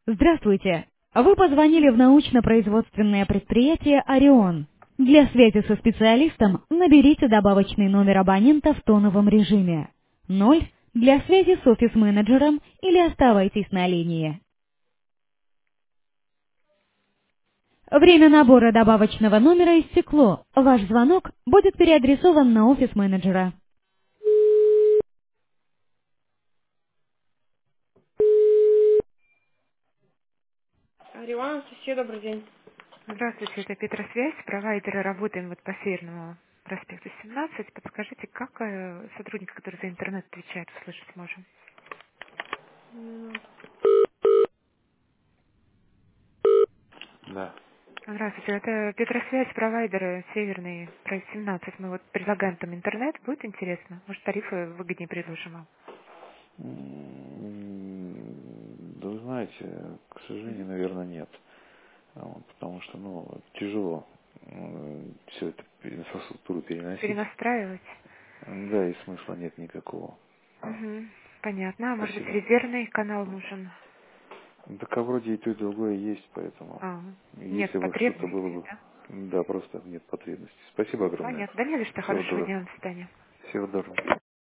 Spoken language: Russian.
Здравствуйте! Вы позвонили в научно-производственное предприятие «Орион». Для связи со специалистом наберите добавочный номер абонента в тоновом режиме. 0 для связи с офис-менеджером или оставайтесь на линии. Время набора добавочного номера истекло. Ваш звонок будет переадресован на офис-менеджера. Ариван, Соседа, добрый день. Здравствуйте, это Петросвязь, провайдеры, работаем вот по Северному проспекту 17. Подскажите, как сотрудник, который за интернет отвечает, услышать можем? Да. Здравствуйте, это Петросвязь, провайдеры Северный, про 17. Мы вот предлагаем там интернет, будет интересно? Может, тарифы выгоднее предложим вам? Да вы знаете, к сожалению, наверное, нет. Потому что, тяжело все это инфраструктуру переносить. Перенастраивать? Да, и смысла нет никакого. Угу, понятно. А может быть, Спасибо. резервный канал нужен? Так а вроде и то, и другое есть, поэтому А, нет если бы что-то было потребности, бы... да? Да, просто нет потребности. Спасибо огромное. Понятно. Да не за что. Всего Хорошего доброго. дня. До свидания. Всего доброго.